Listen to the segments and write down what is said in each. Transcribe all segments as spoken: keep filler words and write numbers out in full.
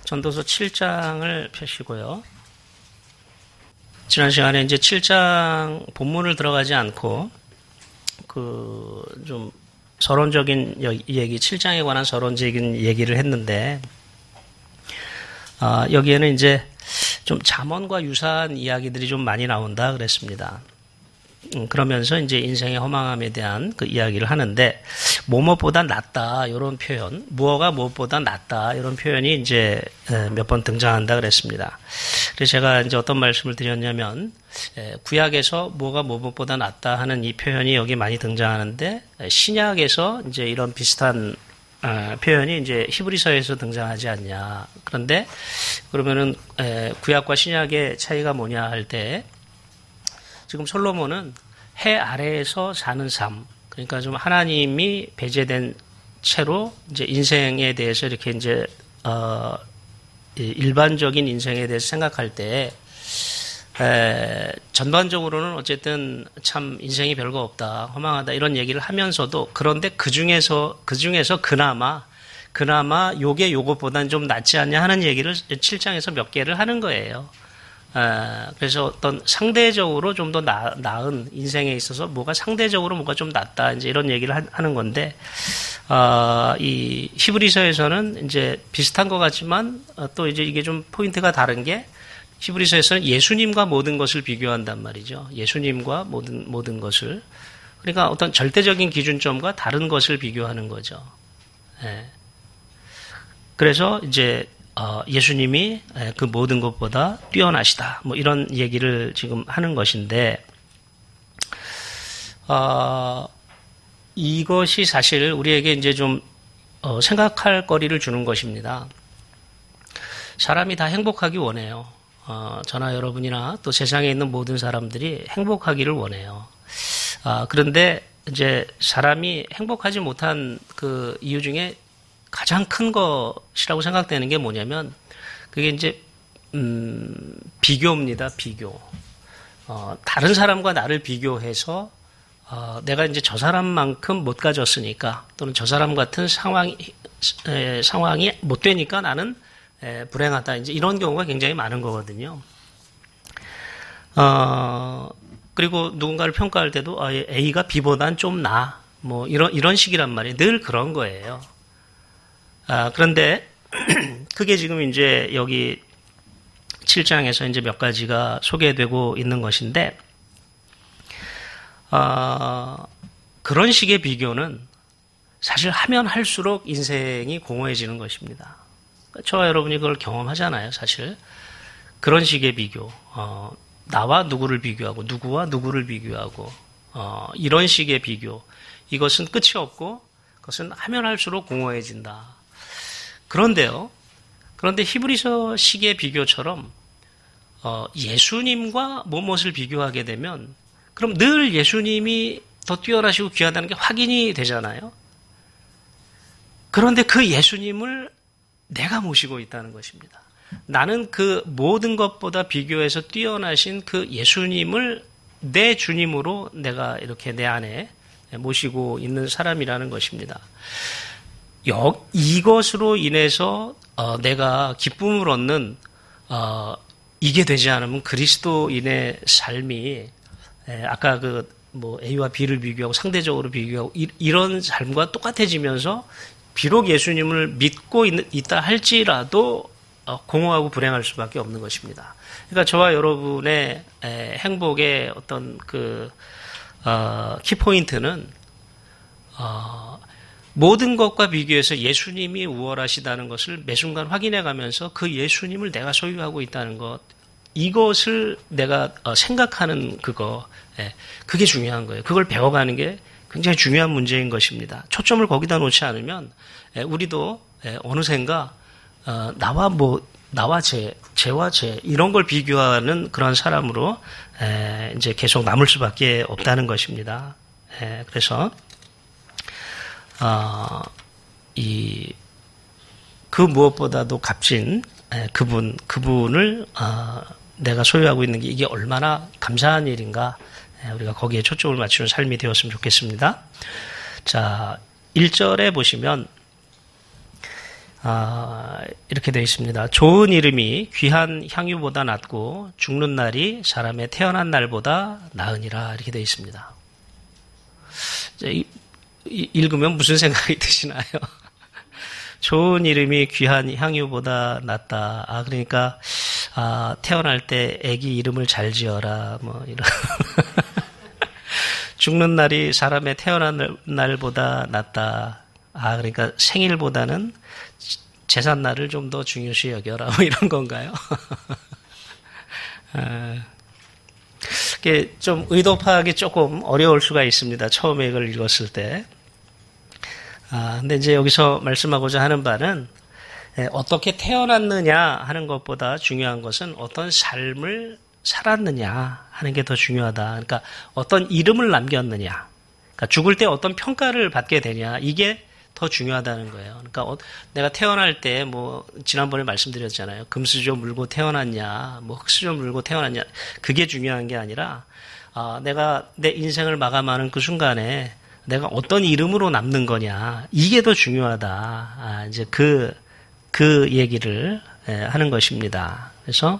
전도서 칠 장을 펴시고요. 지난 시간에 이제 칠 장 본문을 들어가지 않고 그 좀 서론적인 얘기, 칠 장에 관한 서론적인 얘기를 했는데 아, 여기에는 이제 좀 잠언과 유사한 이야기들이 좀 많이 나온다 그랬습니다. 음, 그러면서 이제 인생의 허망함에 대한 그 이야기를 하는데, 뭐뭐보다 낫다, 이런 표현, 무엇가 무엇보다 낫다, 이런 표현이 이제 몇 번 등장한다 그랬습니다. 그래서 제가 이제 어떤 말씀을 드렸냐면, 구약에서 뭐가 무엇보다 낫다 하는 이 표현이 여기 많이 등장하는데, 신약에서 이제 이런 비슷한 표현이 이제 히브리서에서 등장하지 않냐. 그런데, 그러면은, 구약과 신약의 차이가 뭐냐 할 때, 지금 솔로몬은 해 아래에서 사는 삶, 그러니까 좀 하나님이 배제된 채로 이제 인생에 대해서 이렇게 이제 어 일반적인 인생에 대해서 생각할 때 에, 전반적으로는 어쨌든 참 인생이 별거 없다, 허망하다 이런 얘기를 하면서도, 그런데 그 중에서 그 중에서 그나마 그나마 요게 요것보다는 좀 낫지 않냐 하는 얘기를 칠 장에서 몇 개를 하는 거예요. 아, 그래서 어떤 상대적으로 좀 더 나은 인생에 있어서 뭐가 상대적으로 뭐가 좀 낫다, 이제 이런 얘기를 하는 건데, 아, 이 히브리서에서는 이제 비슷한 것 같지만 또 이제 이게 좀 포인트가 다른 게, 히브리서에서는 예수님과 모든 것을 비교한단 말이죠. 예수님과 모든, 모든 것을. 그러니까 어떤 절대적인 기준점과 다른 것을 비교하는 거죠. 예. 그래서 이제 어, 예수님이 그 모든 것보다 뛰어나시다, 뭐 이런 얘기를 지금 하는 것인데, 어, 이것이 사실 우리에게 이제 좀 어, 생각할 거리를 주는 것입니다. 사람이 다 행복하기 원해요. 어, 저나 여러분이나 또 세상에 있는 모든 사람들이 행복하기를 원해요. 아, 그런데 이제 사람이 행복하지 못한 그 이유 중에 가장 큰 것이라고 생각되는 게 뭐냐면, 그게 이제 음, 비교입니다. 비교. 어, 다른 사람과 나를 비교해서 어, 내가 이제 저 사람만큼 못 가졌으니까, 또는 저 사람 같은 상황이 에, 상황이 못 되니까 나는 에, 불행하다, 이제 이런 경우가 굉장히 많은 거거든요. 어, 그리고 누군가를 평가할 때도 아, A가 B보단 좀 나아, 뭐 이런 이런 식이란 말이에요. 늘 그런 거예요. 아, 그런데, 그게 지금 이제 여기 칠 장에서 이제 몇 가지가 소개되고 있는 것인데, 아, 그런 식의 비교는 사실 하면 할수록 인생이 공허해지는 것입니다. 저와 여러분이 그걸 경험하잖아요, 사실. 그런 식의 비교, 어, 나와 누구를 비교하고, 누구와 누구를 비교하고, 어, 이런 식의 비교. 이것은 끝이 없고, 그것은 하면 할수록 공허해진다. 그런데요, 그런데 히브리서 식의 비교처럼 어, 예수님과 무엇을 비교하게 되면, 그럼 늘 예수님이 더 뛰어나시고 귀하다는 게 확인이 되잖아요. 그런데 그 예수님을 내가 모시고 있다는 것입니다. 나는 그 모든 것보다 비교해서 뛰어나신 그 예수님을 내 주님으로 내가 이렇게 내 안에 모시고 있는 사람이라는 것입니다. 이것으로 인해서 어, 내가 기쁨을 얻는 어, 이게 되지 않으면 그리스도인의 삶이, 에, 아까 그 뭐 A와 B를 비교하고 상대적으로 비교하고 이, 이런 삶과 똑같아지면서 비록 예수님을 믿고 있, 있다 할지라도 어, 공허하고 불행할 수밖에 없는 것입니다. 그러니까 저와 여러분의 에, 행복의 어떤 그 어, 키포인트는 어, 모든 것과 비교해서 예수님이 우월하시다는 것을 매 순간 확인해 가면서 그 예수님을 내가 소유하고 있다는 것, 이것을 내가 생각하는 그거, 그게 중요한 거예요. 그걸 배워가는 게 굉장히 중요한 문제인 것입니다. 초점을 거기다 놓지 않으면 우리도 어느샌가 나와 뭐 나와 쟤, 쟤와 쟤 이런 걸 비교하는 그런 사람으로 이제 계속 남을 수밖에 없다는 것입니다. 그래서 어, 이, 그 무엇보다도 값진 그분, 그분을, 어, 내가 소유하고 있는 게 이게 얼마나 감사한 일인가, 우리가 거기에 초점을 맞추는 삶이 되었으면 좋겠습니다. 자, 일 절에 보시면, 아, 이렇게 되어 있습니다. 좋은 이름이 귀한 향유보다 낫고 죽는 날이 사람의 태어난 날보다 나으니라 이렇게 되어 있습니다. 이, 이, 읽으면 무슨 생각이 드시나요? 좋은 이름이 귀한 향유보다 낫다. 아, 그러니까, 아, 태어날 때 애기 이름을 잘 지어라. 뭐, 이런. 죽는 날이 사람의 태어난 날보다 낫다. 아, 그러니까 생일보다는 제삿날을 좀 더 중요시 여겨라. 뭐 이런 건가요? 아, 이게 좀 의도 파악이 조금 어려울 수가 있습니다. 처음에 이걸 읽었을 때. 아, 근데 이제 여기서 말씀하고자 하는 바는 어떻게 태어났느냐 하는 것보다 중요한 것은 어떤 삶을 살았느냐 하는 게 더 중요하다. 그러니까 어떤 이름을 남겼느냐. 그러니까 죽을 때 어떤 평가를 받게 되냐. 이게 더 중요하다는 거예요. 그러니까 내가 태어날 때 뭐 지난번에 말씀드렸잖아요. 금수저 물고 태어났냐, 뭐 흙수저 물고 태어났냐. 그게 중요한 게 아니라 아, 내가 내 인생을 마감하는 그 순간에 내가 어떤 이름으로 남는 거냐. 이게 더 중요하다. 아, 이제 그, 그 얘기를 하는 것입니다. 그래서,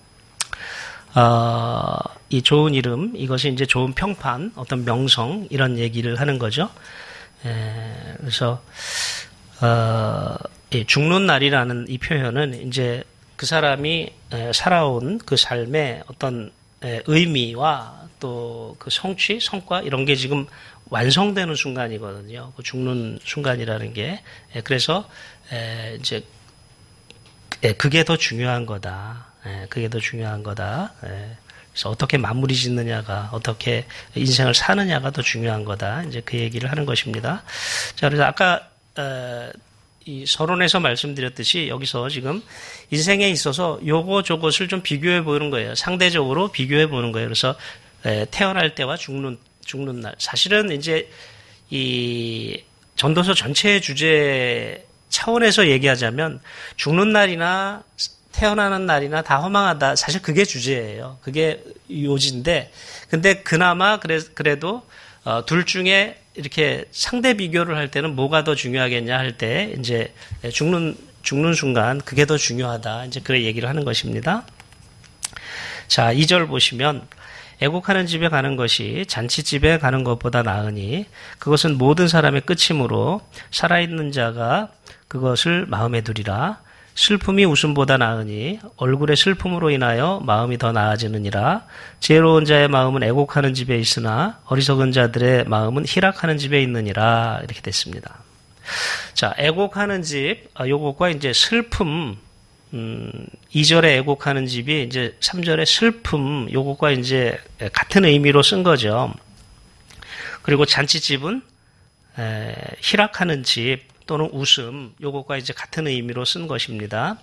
어, 이 좋은 이름, 이것이 이제 좋은 평판, 어떤 명성, 이런 얘기를 하는 거죠. 에, 그래서, 어, 예, 죽는 날이라는 이 표현은 이제 그 사람이 살아온 그 삶의 어떤 의미와 또 그 성취, 성과, 이런 게 지금 완성되는 순간이거든요. 그 죽는 순간이라는 게. 그래서, 이제, 그게 더 중요한 거다. 그게 더 중요한 거다. 그래서 어떻게 마무리 짓느냐가, 어떻게 인생을 사느냐가 더 중요한 거다. 이제 그 얘기를 하는 것입니다. 자, 그래서 아까, 이 서론에서 말씀드렸듯이 여기서 지금 인생에 있어서 요거 저것을 좀 비교해 보는 거예요. 상대적으로 비교해 보는 거예요. 그래서 태어날 때와 죽는 죽는 날. 사실은 이제 이 전도서 전체의 주제 차원에서 얘기하자면 죽는 날이나 태어나는 날이나 다 허망하다. 사실 그게 주제예요. 그게 요지인데, 근데 그나마 그래, 그래도 어, 둘 중에 이렇게 상대 비교를 할 때는 뭐가 더 중요하겠냐 할 때 이제 죽는 죽는 순간 그게 더 중요하다. 이제 그런 얘기를 하는 것입니다. 자, 이 절 보시면 애곡하는 집에 가는 것이 잔치집에 가는 것보다 나으니 그것은 모든 사람의 끝이므로 살아있는 자가 그것을 마음에 두리라. 슬픔이 웃음보다 나으니 얼굴의 슬픔으로 인하여 마음이 더 나아지느니라. 지혜로운 자의 마음은 애곡하는 집에 있으나 어리석은 자들의 마음은 희락하는 집에 있느니라. 이렇게 됐습니다. 자, 애곡하는 집, 요것과 이제 슬픔, 음, 이 절에 애곡하는 집이 이제 삼 절에 슬픔, 요것과 이제 같은 의미로 쓴 거죠. 그리고 잔치집은 에, 희락하는 집 또는 웃음, 요것과 이제 같은 의미로 쓴 것입니다.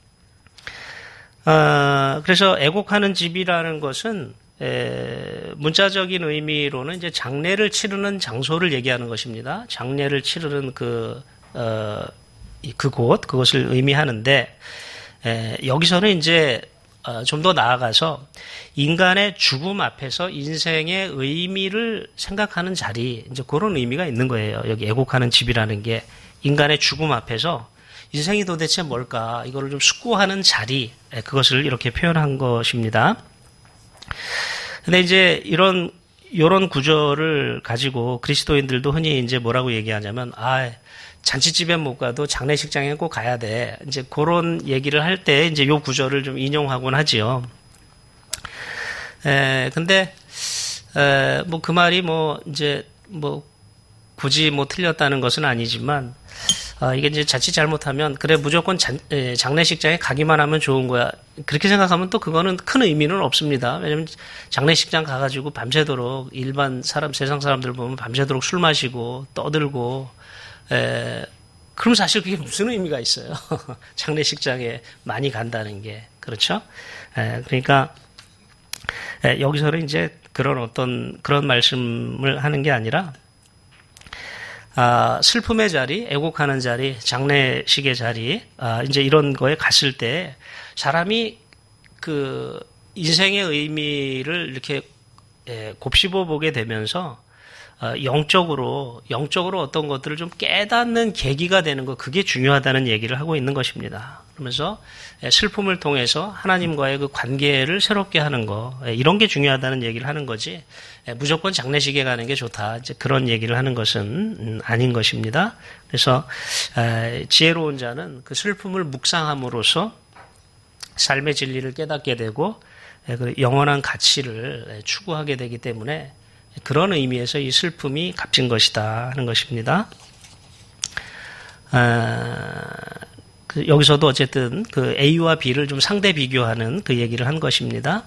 아, 그래서 애곡하는 집이라는 것은 에, 문자적인 의미로는 이제 장례를 치르는 장소를 얘기하는 것입니다. 장례를 치르는 그, 어, 그곳, 그것을 의미하는데, 에, 여기서는 이제 어, 좀 더 나아가서 인간의 죽음 앞에서 인생의 의미를 생각하는 자리, 이제 그런 의미가 있는 거예요. 여기 애곡하는 집이라는 게 인간의 죽음 앞에서 인생이 도대체 뭘까, 이거를 좀 숙고하는 자리, 그것을 이렇게 표현한 것입니다. 근데 이제 이런, 이런 구조를 가지고 그리스도인들도 흔히 이제 뭐라고 얘기하냐면, 아, 잔치집에 못 가도 장례식장에 꼭 가야 돼. 이제 그런 얘기를 할 때 이제 요 구절을 좀 인용하곤 하지요. 에, 근데, 에, 뭐 그 말이 뭐 이제 뭐 굳이 뭐 틀렸다는 것은 아니지만, 아, 이게 이제 자칫 잘못하면, 그래, 무조건 잔, 에, 장례식장에 가기만 하면 좋은 거야. 그렇게 생각하면 또 그거는 큰 의미는 없습니다. 왜냐면 장례식장 가가지고 밤새도록 일반 사람, 세상 사람들 보면 밤새도록 술 마시고 떠들고, 에, 그럼 사실 그게 무슨 의미가 있어요? 장례식장에 많이 간다는 게. 그렇죠? 에, 그러니까, 에, 여기서는 이제 그런 어떤, 그런 말씀을 하는 게 아니라, 아, 슬픔의 자리, 애곡하는 자리, 장례식의 자리, 아, 이제 이런 거에 갔을 때 사람이 그 인생의 의미를 이렇게 에, 곱씹어 보게 되면서 어, 영적으로 영적으로 어떤 것들을 좀 깨닫는 계기가 되는 것, 그게 중요하다는 얘기를 하고 있는 것입니다. 그러면서 슬픔을 통해서 하나님과의 그 관계를 새롭게 하는 거, 이런 게 중요하다는 얘기를 하는 거지, 무조건 장례식에 가는 게 좋다, 이제 그런 얘기를 하는 것은 아닌 것입니다. 그래서 지혜로운 자는 그 슬픔을 묵상함으로써 삶의 진리를 깨닫게 되고 영원한 가치를 추구하게 되기 때문에, 그런 의미에서 이 슬픔이 값진 것이다 하는 것입니다. 아, 그 여기서도 어쨌든 그 A와 B를 좀 상대 비교하는 그 얘기를 한 것입니다.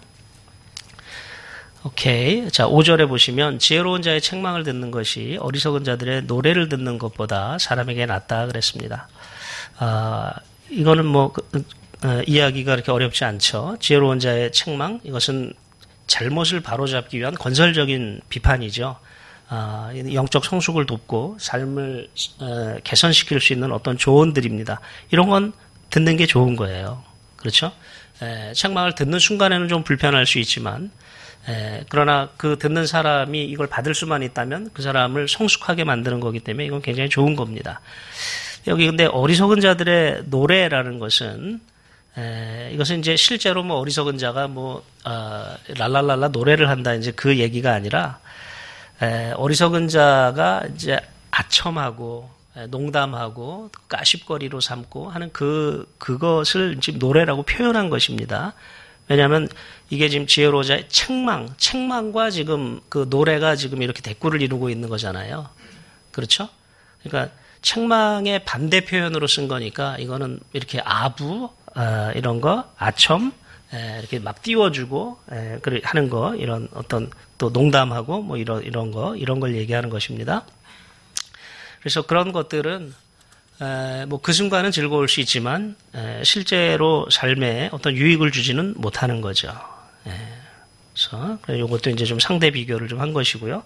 오케이. 자, 오 절에 보시면 지혜로운 자의 책망을 듣는 것이 어리석은 자들의 노래를 듣는 것보다 사람에게 낫다 그랬습니다. 아, 이거는 뭐 그, 어, 이해하기가 그렇게 어렵지 않죠. 지혜로운 자의 책망, 이것은 잘못을 바로잡기 위한 건설적인 비판이죠. 아, 영적 성숙을 돕고 삶을 어, 개선시킬 수 있는 어떤 조언들입니다. 이런 건 듣는 게 좋은 거예요. 그렇죠? 에, 책망을 듣는 순간에는 좀 불편할 수 있지만, 에, 그러나 그 듣는 사람이 이걸 받을 수만 있다면 그 사람을 성숙하게 만드는 거기 때문에 이건 굉장히 좋은 겁니다. 여기 근데 어리석은 자들의 노래라는 것은, 에, 이것은 이제 실제로 뭐 어리석은 자가 뭐, 어, 랄랄랄라 노래를 한다, 이제 그 얘기가 아니라, 에, 어리석은 자가 이제 아첨하고, 에, 농담하고, 까십거리로 삼고 하는 그, 그것을 지금 노래라고 표현한 것입니다. 왜냐하면 이게 지금 지혜로운 자의 책망, 책망과 지금 그 노래가 지금 이렇게 대꾸를 이루고 있는 거잖아요. 그렇죠? 그러니까 책망의 반대 표현으로 쓴 거니까 이거는 이렇게 아부, 아, 이런 거, 아첨, 에, 이렇게 막 띄워주고, 에, 그래, 하는 거, 이런 어떤 또 농담하고, 뭐 이런, 이런 거, 이런 걸 얘기하는 것입니다. 그래서 그런 것들은, 에, 뭐 그 순간은 즐거울 수 있지만, 에, 실제로 삶에 어떤 유익을 주지는 못하는 거죠. 에, 그래서, 이것도 이제 좀 상대 비교를 좀 한 것이고요.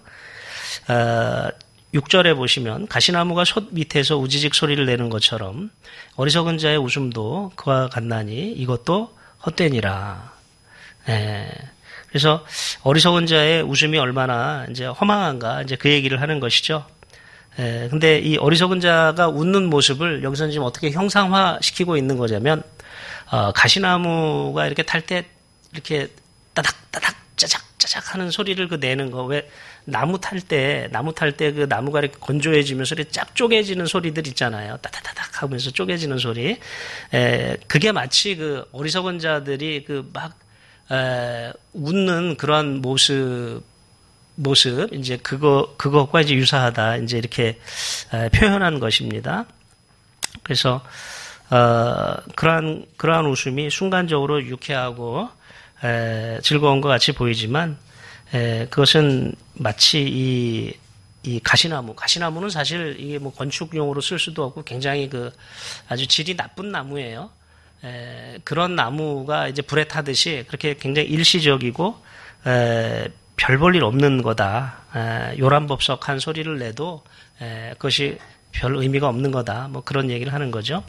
어, 육 절에 보시면 가시나무가 솥 밑에서 우지직 소리를 내는 것처럼 어리석은 자의 웃음도 그와 같나니 이것도 헛되니라. 예. 그래서 어리석은 자의 웃음이 얼마나 이제 허망한가, 이제 그 얘기를 하는 것이죠. 예. 근데 이 어리석은 자가 웃는 모습을 여기서는 지금 어떻게 형상화시키고 있는 거냐면, 어, 가시나무가 이렇게 탈 때 이렇게 따닥 따닥 짜작 짜작 하는 소리를 그 내는 거, 왜 나무 탈 때, 나무 탈 때 그 나무가 이렇게 건조해지면서 이렇게 쫙 쪼개지는 소리들 있잖아요. 따다다닥 하면서 쪼개지는 소리. 에, 그게 마치 그 어리석은 자들이 그 막, 에, 웃는 그런 모습, 모습, 이제 그거, 그것과 이제 유사하다. 이제 이렇게 에, 표현한 것입니다. 그래서, 어, 그러한, 그러한 웃음이 순간적으로 유쾌하고, 에, 즐거운 것 같이 보이지만, 에, 그것은 마치 이, 이 가시나무, 가시나무는 사실 이게 뭐 건축용으로 쓸 수도 없고 굉장히 그 아주 질이 나쁜 나무예요. 에, 그런 나무가 이제 불에 타듯이 그렇게 굉장히 일시적이고, 에, 별 볼 일 없는 거다. 에, 요란법석한 소리를 내도, 에, 그것이 별 의미가 없는 거다. 뭐 그런 얘기를 하는 거죠.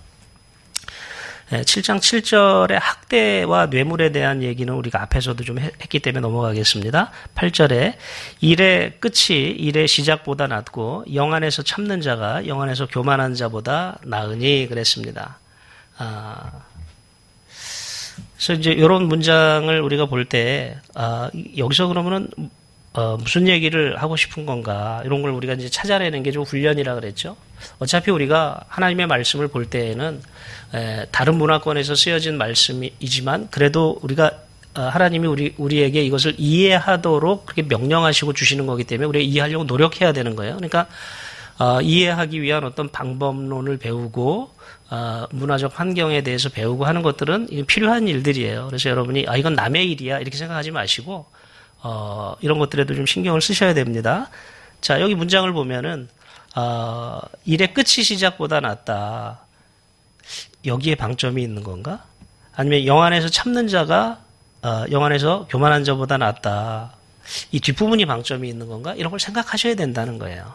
칠 장 칠 절의 학대와 뇌물에 대한 얘기는 우리가 앞에서도 좀 했기 때문에 넘어가겠습니다. 팔 절에 일의 끝이 일의 시작보다 낫고 영안에서 참는 자가 영안에서 교만한 자보다 나으니 그랬습니다. 아, 그래서 이제 이런 문장을 우리가 볼 때, 아, 여기서 그러면은 어, 무슨 얘기를 하고 싶은 건가, 이런 걸 우리가 이제 찾아내는 게 좀 훈련이라 그랬죠. 어차피 우리가 하나님의 말씀을 볼 때에는 에, 다른 문화권에서 쓰여진 말씀이지만 그래도 우리가 어, 하나님이 우리 우리에게 이것을 이해하도록 그렇게 명령하시고 주시는 거기 때문에 우리가 이해하려고 노력해야 되는 거예요. 그러니까 어, 이해하기 위한 어떤 방법론을 배우고 어, 문화적 환경에 대해서 배우고 하는 것들은 필요한 일들이에요. 그래서 여러분이 아 이건 남의 일이야 이렇게 생각하지 마시고 어, 이런 것들에도 좀 신경을 쓰셔야 됩니다. 자, 여기 문장을 보면은, 어, 일의 끝이 시작보다 낫다. 여기에 방점이 있는 건가? 아니면 영안에서 참는 자가, 어, 영안에서 교만한 자보다 낫다. 이 뒷부분이 방점이 있는 건가? 이런 걸 생각하셔야 된다는 거예요.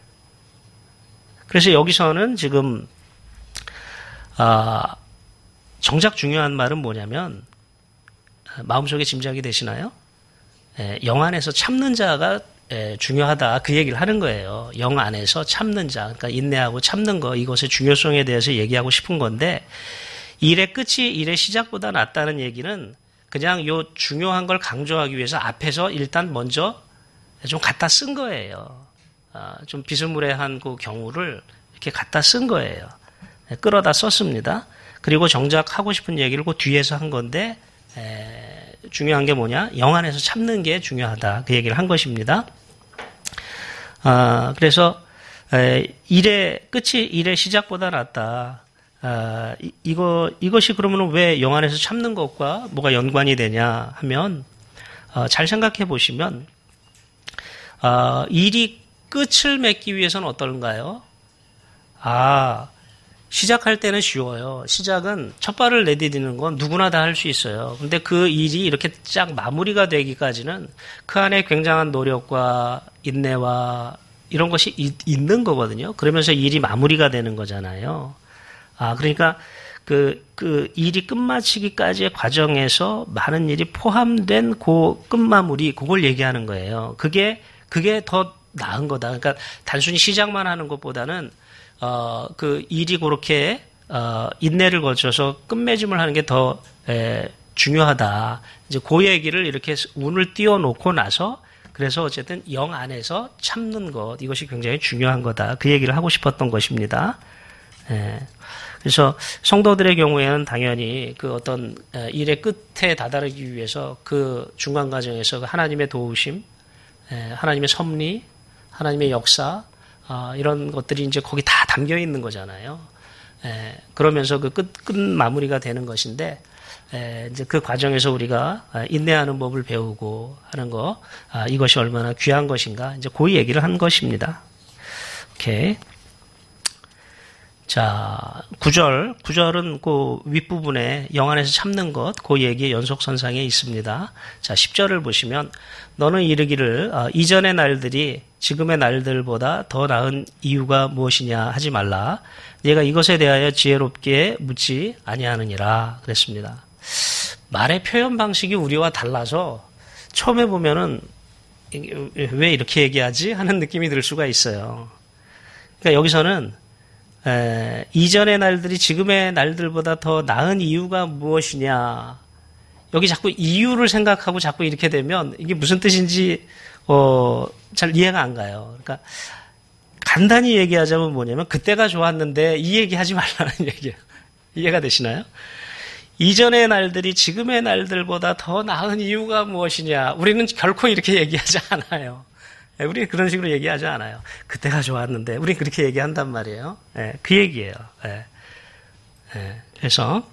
그래서 여기서는 지금, 아, 정작 중요한 말은 뭐냐면, 마음속에 짐작이 되시나요? 예, 영안에서 참는 자가 에, 중요하다 그 얘기를 하는 거예요. 영 안에서 참는 자, 그러니까 인내하고 참는 거 이것의 중요성에 대해서 얘기하고 싶은 건데 일의 끝이 일의 시작보다 낫다는 얘기는 그냥 요 중요한 걸 강조하기 위해서 앞에서 일단 먼저 좀 갖다 쓴 거예요. 아, 좀 비스무리한 그 경우를 이렇게 갖다 쓴 거예요. 끌어다 썼습니다. 그리고 정작 하고 싶은 얘기를 그 뒤에서 한 건데 에, 중요한 게 뭐냐? 영 안에서 참는 게 중요하다. 그 얘기를 한 것입니다. 아, 그래서 에, 일의 끝이 일의 시작보다 낫다. 아, 이, 이거 이것이 그러면 왜 영 안에서 참는 것과 뭐가 연관이 되냐 하면 어, 잘 생각해 보시면 어, 일이 끝을 맺기 위해서는 어떨까요? 아, 시작할 때는 쉬워요. 시작은 첫 발을 내디디는 건 누구나 다 할 수 있어요. 근데 그 일이 이렇게 쫙 마무리가 되기까지는 그 안에 굉장한 노력과 인내와 이런 것이 있, 있는 거거든요. 그러면서 일이 마무리가 되는 거잖아요. 아, 그러니까 그, 그 일이 끝마치기까지의 과정에서 많은 일이 포함된 그 끝마무리, 그걸 얘기하는 거예요. 그게, 그게 더 나은 거다. 그러니까 단순히 시작만 하는 것보다는 어, 그 일이 그렇게, 어, 인내를 거쳐서 끝맺음을 하는 게 더, 에, 중요하다. 이제 그 얘기를 이렇게 운을 띄워놓고 나서, 그래서 어쨌든 영 안에서 참는 것, 이것이 굉장히 중요한 거다. 그 얘기를 하고 싶었던 것입니다. 에, 그래서 성도들의 경우에는 당연히 그 어떤 일의 끝에 다다르기 위해서 그 중간 과정에서 하나님의 도우심, 에, 하나님의 섭리, 하나님의 역사, 아, 이런 것들이 이제 거기 다 담겨 있는 거잖아요. 에, 그러면서 그 끝, 끝 마무리가 되는 것인데, 에, 이제 그 과정에서 우리가 인내하는 법을 배우고 하는 거, 아, 이것이 얼마나 귀한 것인가, 이제 그 얘기를 한 것입니다. 오케이. 자, 구 절, 구 절은 그 윗부분에 영 안에서 참는 것, 그 얘기의 연속선상에 있습니다. 자, 십 절을 보시면, 너는 이르기를, 어, 이전의 날들이 지금의 날들보다 더 나은 이유가 무엇이냐 하지 말라. 네가 이것에 대하여 지혜롭게 묻지 아니하느니라. 그랬습니다. 말의 표현 방식이 우리와 달라서 처음에 보면은 왜 이렇게 얘기하지? 하는 느낌이 들 수가 있어요. 그러니까 여기서는 에, 이전의 날들이 지금의 날들보다 더 나은 이유가 무엇이냐. 여기 자꾸 이유를 생각하고 자꾸 이렇게 되면 이게 무슨 뜻인지 어, 잘 이해가 안 가요. 그러니까 간단히 얘기하자면 뭐냐면 그때가 좋았는데 이 얘기하지 말라는 얘기예요. 이해가 되시나요? 이전의 날들이 지금의 날들보다 더 나은 이유가 무엇이냐. 우리는 결코 이렇게 얘기하지 않아요. 우리는 그런 식으로 얘기하지 않아요. 그때가 좋았는데 우리는 그렇게 얘기한단 말이에요. 네, 그 얘기예요. 네. 네, 그래서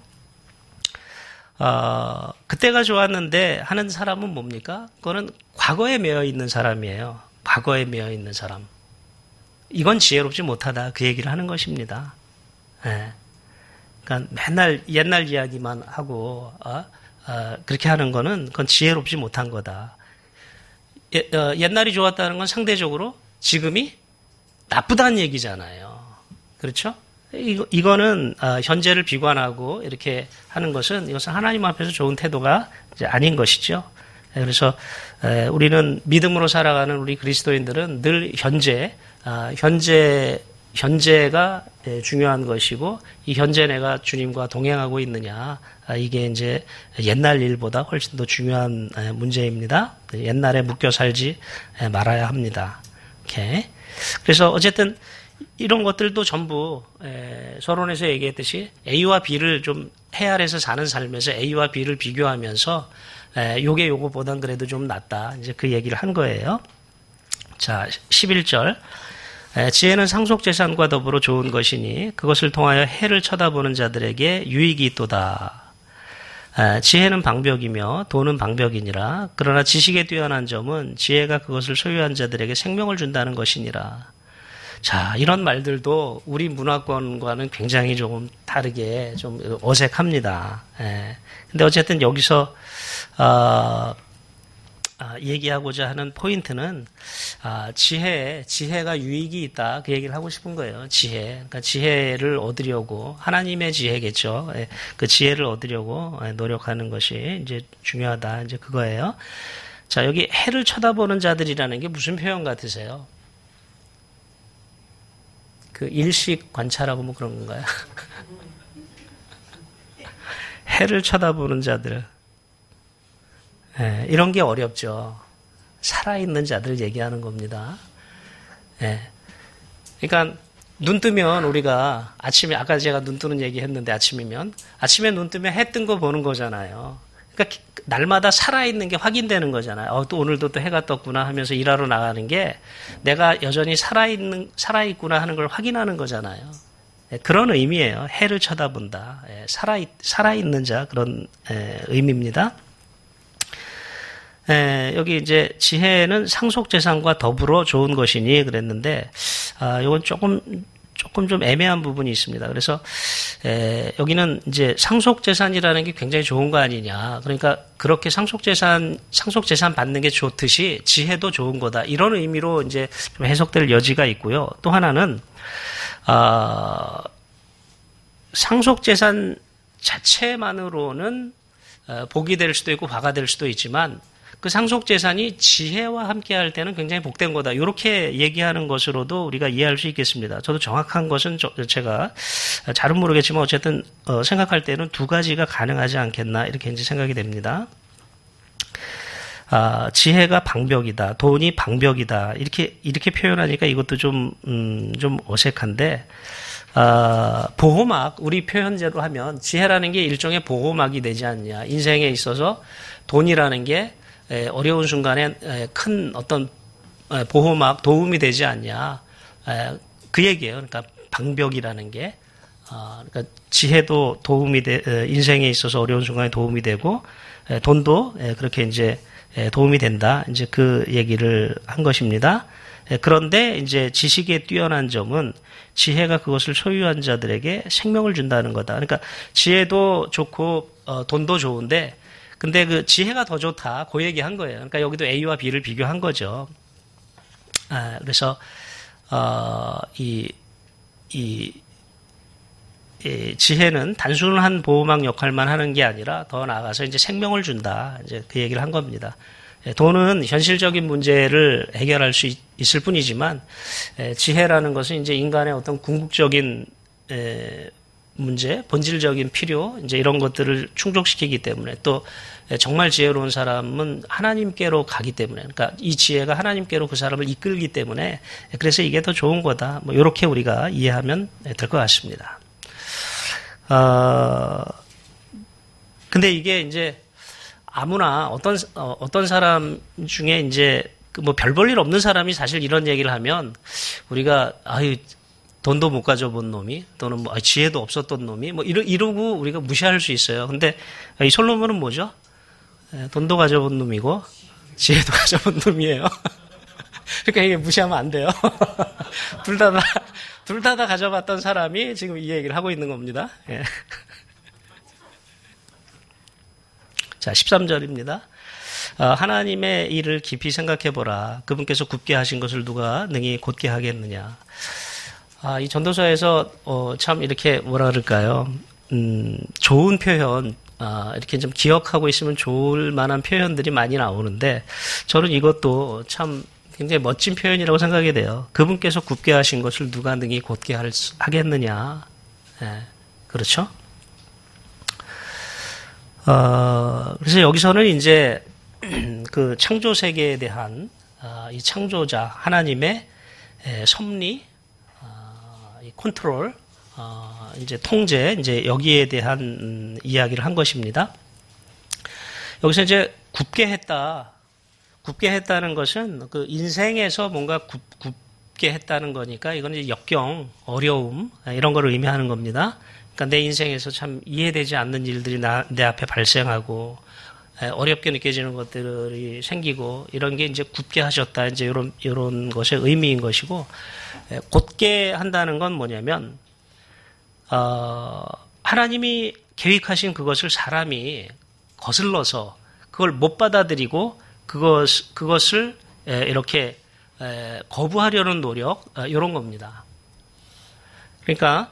어, 그때가 좋았는데 하는 사람은 뭡니까? 그거는 과거에 매여 있는 사람이에요. 과거에 매여 있는 사람. 이건 지혜롭지 못하다. 그 얘기를 하는 것입니다. 네. 그러니까 맨날 옛날 이야기만 하고 어? 어, 그렇게 하는 거는 그건 지혜롭지 못한 거다. 예, 어, 옛날이 좋았다는 건 상대적으로 지금이 나쁘다는 얘기잖아요. 그렇죠? 이거, 이거는 어, 현재를 비관하고 이렇게 하는 것은 이것은 하나님 앞에서 좋은 태도가 이제 아닌 것이죠. 그래서 에, 우리는 믿음으로 살아가는 우리 그리스도인들은 늘 현재, 어, 현재 현재가 중요한 것이고 이 현재 내가 주님과 동행하고 있느냐, 이게 이제 옛날 일보다 훨씬 더 중요한 문제입니다. 옛날에 묶여 살지 말아야 합니다. 오케이. 그래서 어쨌든 이런 것들도 전부 서론에서 얘기했듯이 A와 B를 좀 헤아려서 사는 삶에서 A와 B를 비교하면서 요게 요거보단 그래도 좀 낫다. 이제 그 얘기를 한 거예요. 자, 십일 절. 지혜는 상속재산과 더불어 좋은 것이니 그것을 통하여 해를 쳐다보는 자들에게 유익이 있도다. 지혜는 방벽이며 돈은 방벽이니라. 그러나 지식에 뛰어난 점은 지혜가 그것을 소유한 자들에게 생명을 준다는 것이니라. 자, 이런 말들도 우리 문화권과는 굉장히 조금 다르게 좀 어색합니다. 근데 어쨌든 여기서 어, 아, 얘기하고자 하는 포인트는 아, 지혜, 지혜가 유익이 있다. 그 얘기를 하고 싶은 거예요. 지혜. 그러니까 지혜를 얻으려고 하나님의 지혜겠죠. 예, 그 지혜를 얻으려고 노력하는 것이 이제 중요하다. 이제 그거예요. 자, 여기 해를 쳐다보는 자들이라는 게 무슨 표현 같으세요? 그 일식 관찰하고 뭐 그런 건가요? 해를 쳐다보는 자들. 예, 이런 게 어렵죠. 살아있는 자들 얘기하는 겁니다. 예. 그러니까 눈 뜨면 우리가 아침에, 아까 제가 눈 뜨는 얘기 했는데 아침이면, 아침에 눈 뜨면 해 뜬 거 보는 거잖아요. 그러니까 날마다 살아있는 게 확인되는 거잖아요. 어, 또 오늘도 또 해가 떴구나 하면서 일하러 나가는 게 내가 여전히 살아있는, 살아있구나 하는 걸 확인하는 거잖아요. 예, 그런 의미예요. 해를 쳐다본다. 예, 살아있, 살아있는 자, 그런 예, 의미입니다. 예, 여기 이제 지혜는 상속재산과 더불어 좋은 것이니 그랬는데, 아, 요건 조금, 조금 좀 애매한 부분이 있습니다. 그래서, 에, 여기는 이제 상속재산이라는 게 굉장히 좋은 거 아니냐. 그러니까 그렇게 상속재산, 상속재산 받는 게 좋듯이 지혜도 좋은 거다. 이런 의미로 이제 좀 해석될 여지가 있고요. 또 하나는, 아, 상속재산 자체만으로는 복이 될 수도 있고 화가 될 수도 있지만 그 상속재산이 지혜와 함께 할 때는 굉장히 복된 거다. 이렇게 얘기하는 것으로도 우리가 이해할 수 있겠습니다. 저도 정확한 것은 저, 제가 잘은 모르겠지만 어쨌든 어, 생각할 때는 두 가지가 가능하지 않겠나 이렇게 이제 생각이 됩니다. 아, 지혜가 방벽이다. 돈이 방벽이다. 이렇게 이렇게 표현하니까 이것도 좀, 음, 좀 어색한데 아, 보호막, 우리 표현대로 하면 지혜라는 게 일종의 보호막이 되지 않냐. 인생에 있어서 돈이라는 게 어려운 순간에 큰 어떤 보호막, 도움이 되지 않냐. 그 얘기예요. 그러니까 방벽이라는 게. 그러니까 지혜도 도움이 돼, 인생에 있어서 어려운 순간에 도움이 되고, 돈도 그렇게 이제 도움이 된다. 이제 그 얘기를 한 것입니다. 그런데 이제 지식에 뛰어난 점은 지혜가 그것을 소유한 자들에게 생명을 준다는 거다. 그러니까 지혜도 좋고, 어, 돈도 좋은데, 근데 그 지혜가 더 좋다. 그 얘기 한 거예요. 그러니까 여기도 A와 B를 비교한 거죠. 아, 그래서, 어, 이, 이, 이 지혜는 단순한 보호막 역할만 하는 게 아니라 더 나아가서 이제 생명을 준다. 이제 그 얘기를 한 겁니다. 돈은 현실적인 문제를 해결할 수 있, 있을 뿐이지만, 지혜라는 것은 이제 인간의 어떤 궁극적인, 에, 문제, 본질적인 필요, 이제 이런 것들을 충족시키기 때문에 또 정말 지혜로운 사람은 하나님께로 가기 때문에, 그러니까 이 지혜가 하나님께로 그 사람을 이끌기 때문에 그래서 이게 더 좋은 거다. 뭐 이렇게 우리가 이해하면 될 것 같습니다. 어, 근데 이게 이제 아무나 어떤 어, 어떤 사람 중에 이제 뭐 별 볼 일 없는 사람이 사실 이런 얘기를 하면 우리가 아유. 돈도 못 가져본 놈이 또는 뭐 지혜도 없었던 놈이 뭐 이러, 이러고 우리가 무시할 수 있어요. 근데 이 솔로몬은 뭐죠? 돈도 가져본 놈이고 지혜도 가져본 놈이에요. 그러니까 이게 무시하면 안 돼요. 둘 다 다, 둘 다 다 가져봤던 사람이 지금 이 얘기를 하고 있는 겁니다. 예. 자, 십삼 절입니다. 어, 하나님의 일을 깊이 생각해 보라. 그분께서 굽게 하신 것을 누가 능히 곧게 하겠느냐. 아, 이 전도서에서, 어, 참, 이렇게, 뭐라 그럴까요? 음, 좋은 표현, 아, 이렇게 좀 기억하고 있으면 좋을 만한 표현들이 많이 나오는데, 저는 이것도 참 굉장히 멋진 표현이라고 생각이 돼요. 그분께서 굽게 하신 것을 누가 능히 곧게 할 수, 하겠느냐. 예, 그렇죠? 어, 그래서 여기서는 이제, 그 창조 세계에 대한, 아, 이 창조자, 하나님의 에, 섭리, 컨트롤, 어, 이제 통제, 이제 여기에 대한 음, 이야기를 한 것입니다. 여기서 이제 굽게 했다. 굽게 했다는 것은 그 인생에서 뭔가 굽, 굽게 했다는 거니까 이건 이제 역경, 어려움, 이런 걸 의미하는 겁니다. 그러니까 내 인생에서 참 이해되지 않는 일들이 나, 내 앞에 발생하고, 어렵게 느껴지는 것들이 생기고, 이런 게 이제 굽게 하셨다. 이제 이런, 이런 것의 의미인 것이고, 곧게 한다는 건 뭐냐면, 어, 하나님이 계획하신 그것을 사람이 거슬러서 그걸 못 받아들이고 그것, 그것을 이렇게 거부하려는 노력, 이런 겁니다. 그러니까,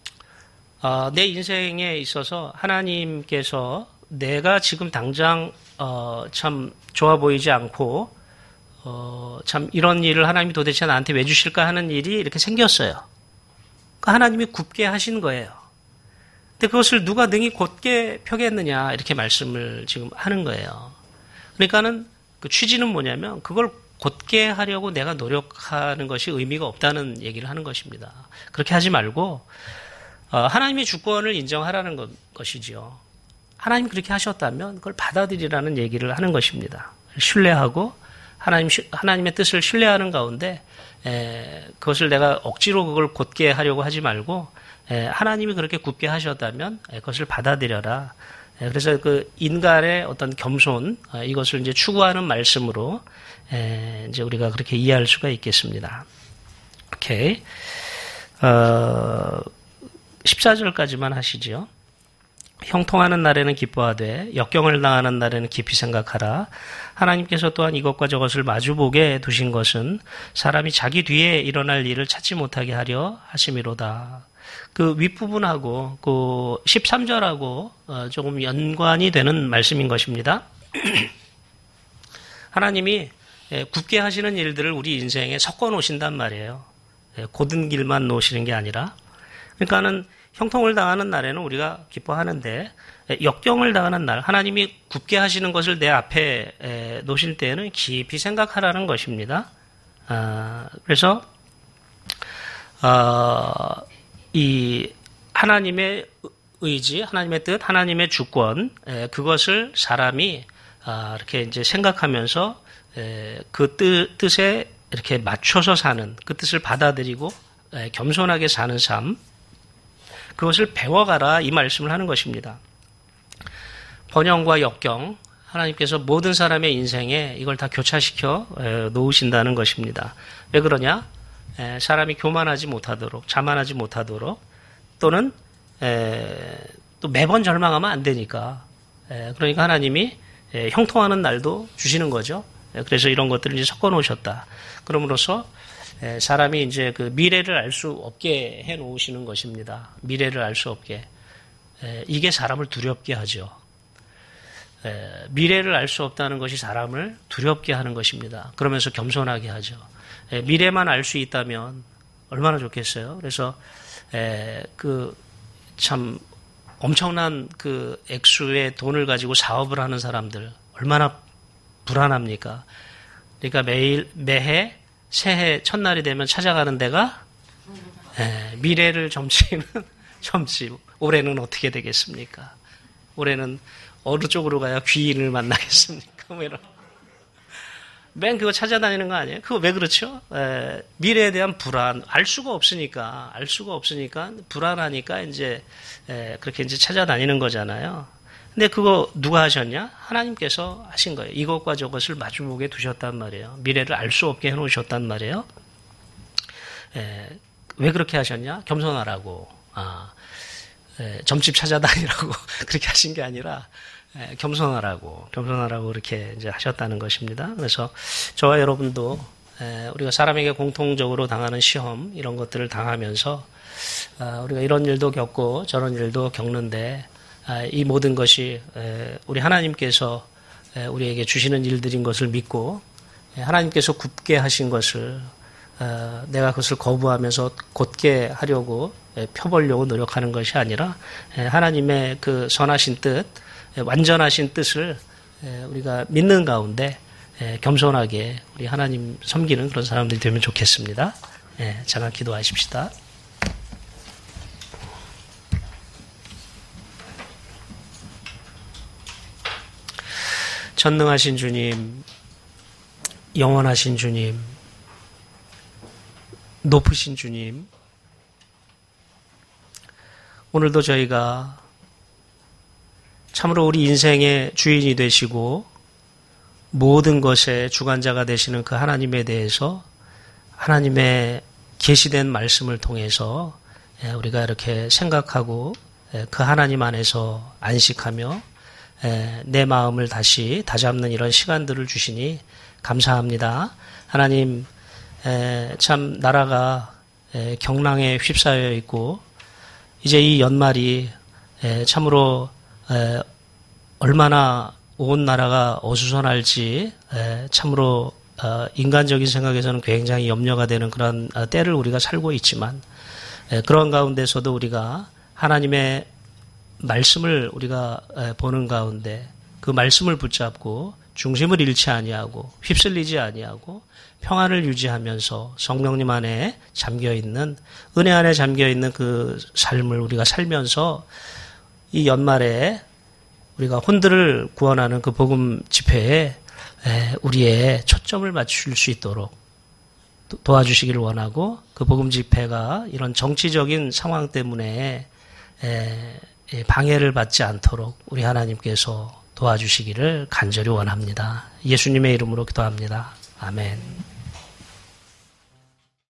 어, 내 인생에 있어서 하나님께서 내가 지금 당장 어, 참 좋아 보이지 않고 어, 참 이런 일을 하나님이 도대체 나한테 왜 주실까 하는 일이 이렇게 생겼어요. 그러니까 하나님이 굽게 하신 거예요. 근데 그것을 누가 능히 곧게 펴겠느냐 이렇게 말씀을 지금 하는 거예요. 그러니까는 그 취지는 뭐냐면 그걸 곧게 하려고 내가 노력하는 것이 의미가 없다는 얘기를 하는 것입니다. 그렇게 하지 말고 어, 하나님의 주권을 인정하라는 것, 것이지요. 하나님이 그렇게 하셨다면 그걸 받아들이라는 얘기를 하는 것입니다. 신뢰하고 하나님, 하나님의 뜻을 신뢰하는 가운데 에, 그것을 내가 억지로 그걸 곧게 하려고 하지 말고 에, 하나님이 그렇게 굳게 하셨다면 에, 그것을 받아들여라. 에, 그래서 그 인간의 어떤 겸손 에, 이것을 이제 추구하는 말씀으로 에, 이제 우리가 그렇게 이해할 수가 있겠습니다. 오케이. 어, 십사 절까지만 하시죠. 형통하는 날에는 기뻐하되 역경을 당하는 날에는 깊이 생각하라. 하나님께서 또한 이것과 저것을 마주보게 두신 것은 사람이 자기 뒤에 일어날 일을 찾지 못하게 하려 하심이로다. 그 윗부분하고 그 십삼 절하고 조금 연관이 되는 말씀인 것입니다. 하나님이 굳게 하시는 일들을 우리 인생에 섞어 놓으신단 말이에요. 고든 길만 놓으시는 게 아니라. 그러니까는 형통을 당하는 날에는 우리가 기뻐하는데 역경을 당하는 날 하나님이 굳게 하시는 것을 내 앞에 놓으실 때에는 깊이 생각하라는 것입니다. 그래서 이 하나님의 의지, 하나님의 뜻, 하나님의 주권 그것을 사람이 이렇게 이제 생각하면서 그 뜻, 뜻에 이렇게 맞춰서 사는 그 뜻을 받아들이고 겸손하게 사는 삶 그것을 배워가라 이 말씀을 하는 것입니다. 번영과 역경 하나님께서 모든 사람의 인생에 이걸 다 교차시켜 놓으신다는 것입니다. 왜 그러냐? 사람이 교만하지 못하도록 자만하지 못하도록 또는 또 매번 절망하면 안 되니까 그러니까 하나님이 형통하는 날도 주시는 거죠. 그래서 이런 것들을 이제 섞어 놓으셨다. 그럼으로써 사람이 이제 그 미래를 알 수 없게 해 놓으시는 것입니다. 미래를 알 수 없게. 이게 사람을 두렵게 하죠. 미래를 알 수 없다는 것이 사람을 두렵게 하는 것입니다. 그러면서 겸손하게 하죠. 미래만 알 수 있다면 얼마나 좋겠어요. 그래서 그 참 엄청난 그 액수의 돈을 가지고 사업을 하는 사람들 얼마나 불안합니까? 그러니까 매일 매해 새해 첫날이 되면 찾아가는 데가 에, 미래를 점치는 점치. 올해는 어떻게 되겠습니까? 올해는 어느 쪽으로 가야 귀인을 만나겠습니까? 뭐 이런. 맨 그거 찾아다니는 거 아니에요? 그거 왜 그렇죠? 에, 미래에 대한 불안, 알 수가 없으니까, 알 수가 없으니까 불안하니까 이제 에, 그렇게 이제 찾아다니는 거잖아요. 근데 그거 누가 하셨냐? 하나님께서 하신 거예요. 이것과 저것을 마주보게 두셨단 말이에요. 미래를 알 수 없게 해놓으셨단 말이에요. 에, 왜 그렇게 하셨냐? 겸손하라고. 아, 에, 점집 찾아다니라고 그렇게 하신 게 아니라 에, 겸손하라고, 겸손하라고 그렇게 이제 하셨다는 것입니다. 그래서 저와 여러분도 에, 우리가 사람에게 공통적으로 당하는 시험 이런 것들을 당하면서 아, 우리가 이런 일도 겪고 저런 일도 겪는데. 이 모든 것이 우리 하나님께서 우리에게 주시는 일들인 것을 믿고 하나님께서 굳게 하신 것을 내가 그것을 거부하면서 곧게 하려고 펴보려고 노력하는 것이 아니라 하나님의 그 선하신 뜻, 완전하신 뜻을 우리가 믿는 가운데 겸손하게 우리 하나님 섬기는 그런 사람들이 되면 좋겠습니다. 잠깐 기도하십시다. 전능하신 주님, 영원하신 주님, 높으신 주님, 오늘도 저희가 참으로 우리 인생의 주인이 되시고 모든 것의 주관자가 되시는 그 하나님에 대해서 하나님의 계시된 말씀을 통해서 우리가 이렇게 생각하고 그 하나님 안에서 안식하며 내 마음을 다시 다잡는 이런 시간들을 주시니 감사합니다. 하나님, 참 나라가 경랑에 휩싸여 있고 이제 이 연말이 참으로 얼마나 온 나라가 어수선할지 참으로 인간적인 생각에서는 굉장히 염려가 되는 그런 때를 우리가 살고 있지만 그런 가운데서도 우리가 하나님의 말씀을 우리가 보는 가운데 그 말씀을 붙잡고 중심을 잃지 아니하고 휩쓸리지 아니하고 평안을 유지하면서 성령님 안에 잠겨있는 은혜 안에 잠겨있는 그 삶을 우리가 살면서 이 연말에 우리가 혼들을 구원하는 그 복음 집회에 우리의 초점을 맞출 수 있도록 도와주시기를 원하고 그 복음 집회가 이런 정치적인 상황 때문에 방해를 받지 않도록 우리 하나님께서 도와주시기를 간절히 원합니다. 예수님의 이름으로 기도합니다. 아멘.